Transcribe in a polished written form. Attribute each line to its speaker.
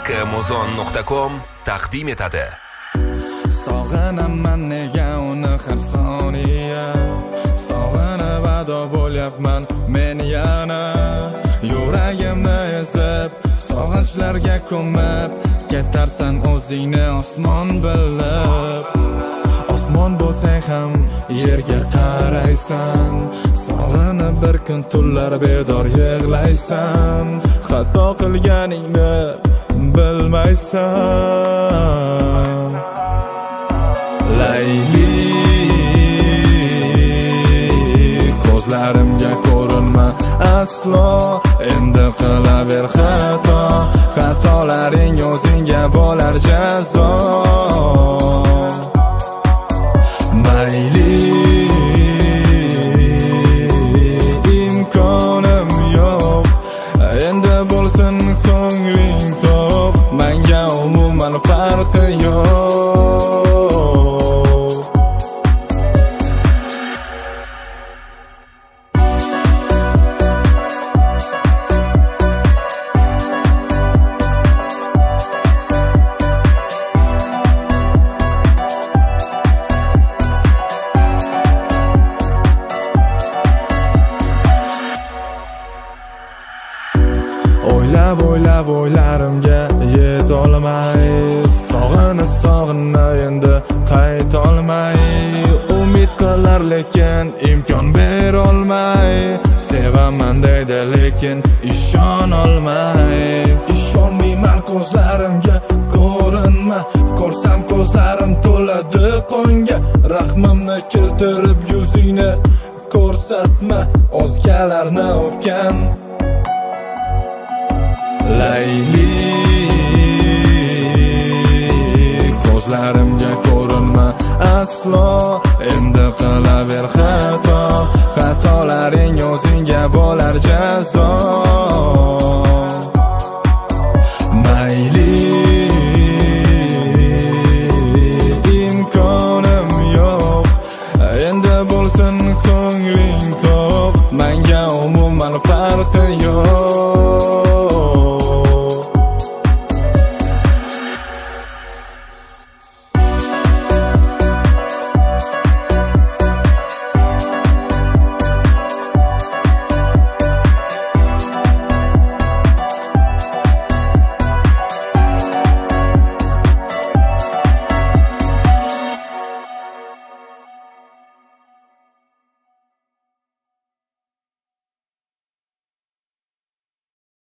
Speaker 1: kmozon.com taqdim etadi.
Speaker 2: Sog'inaman nega uni har soniya, sog'inib ado bo'lyapman men yana. Yuragimni ezib, sog'inchlarga ko'mib, ketarsan o'zingni osmon bilib. Osmon bo'lsang ham yerga qaraysan, sog'inib bir kun tunlar bedor yig'laysan. Xato qilganingni bilmaysan. Layli ko'zlarimga ko'rinma aslo, endi qilaver xato, xatolaring o'zingga bo'lar jazo. Mayli imkonim yo'q, endi bo'lsin ko'ngling to'q, menga umuman farqi yo'q. O'ylab o'ylarimga yetolmay, sog'inib endi qaytolmay, umid qilar lekin imkon berolmay, sevaman deydi lekin ishonolmay. Ishonmayman ko'zlarimga ko'rinma, ko'rsam ko'zlarim to'ladi qonga. Rahmimni keltirib yuzingni ko'rsatma, o'zgalarni o'pgan. Layli ko'zlarimga ko'rinma aslo, endi qilaver xato, xatolaring o'zingga bo'lar jazo.